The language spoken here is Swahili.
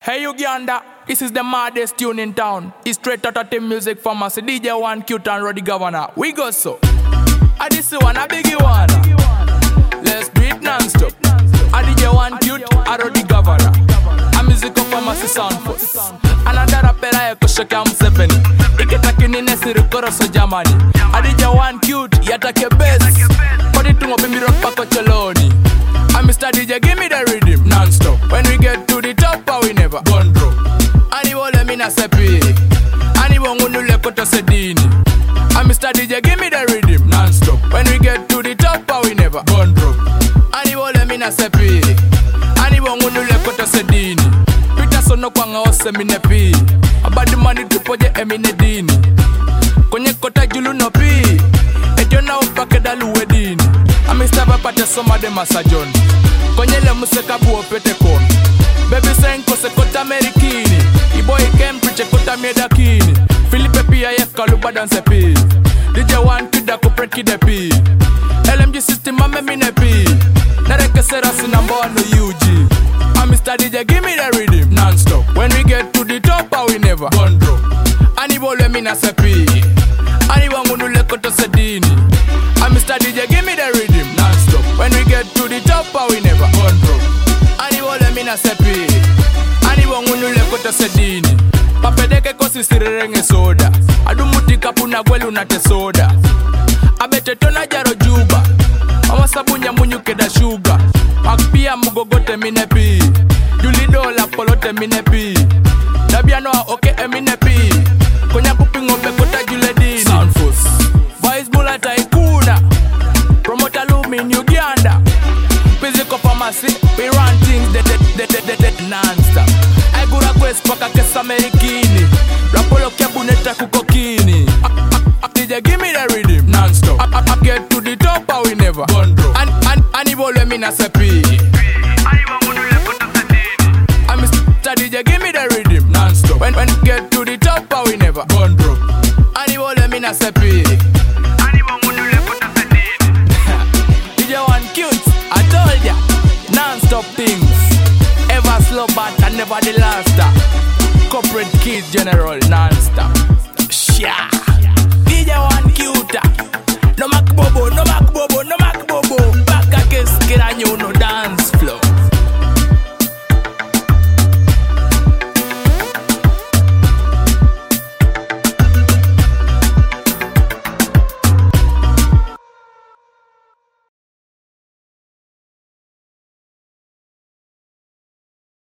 Hey Uganda, this is the maddest tune in town. It's straight out of the music pharmacy. DJ One Cute and Roddy Governor. We go so. I this one a biggie one. Let's do it non-stop. I DJ One Cute and Roddy Governor. A music pharmacy sound force. Another rapper I kushaka msepeni. Iketaki nesiri koroso Germany. I DJ One Cute yatake best. Put it to ngopi mirok pako choloni. I'm Mr. DJ, give me the rhythm non-stop. When we get to the top, we never gone broke. Anibo le mina sepi, anibo ngunu le koto sedini. I'm Mr. DJ, give me the rhythm non-stop. When we get to the top, we never gone broke. Anibo le mina sepi, anibo ngunu le koto sedini. Pita sono kwanga ose minepi, abadi mani tupoje emine dini. Konye kota julu no pi, ejona upake dalu wedini. I'm Mr. Papa soma de masajon. Konye le museka buopete kon. Baby senko se kota merikini. Iboy kem preach kota medakini. Philippe PIF kaluba danse pi. DJ One Kida kupret kide pi. LMG system ame mine pi. Nareke sera sinamba no UG. I'm Mr. DJ, give me the rhythm non-stop. When we get to the top, we never gone broke. Anibo le mina sepi. Anibo ngunu le koto sedini. I'm Mr. DJ, give me the rhythm non-stop. When we get to the top, we never gone broke. Anibo le mina sepi, anibo ngunu le koto sedini. Papedeke kosi sirerenge soda. Adumuti kapuna gwelu nate soda. Abete tona jaro juba. Mama sabunya munyu keda sugar. Akpia mugogote minepi. Julido la polote minepi. Dabiano oke eminepi. Konya kupingo bekota juledini. Soundforce Voice Bullet Taikuna. Promoter Lumin Uganda. Physical pharmacy, we run things that non-stop. I go request paka kesa merikini. Rapolo kabuneta kukokini. DJ, give me the rhythm non-stop. I get to the top, we never gone broke. Anibo le mina sepi. I'm Mr. DJ, give me the rhythm non-stop. When get to the top, we never gone broke. Anibo le mina sepi. DJ One Cute, I told ya, non-stop things. Ever slow but I never the last. Corporate kids general non-stop. Sha. DJ One Cute. No mac bobo, no mac bobo, no mac bobo. Back a kiss, get a new no dance floor.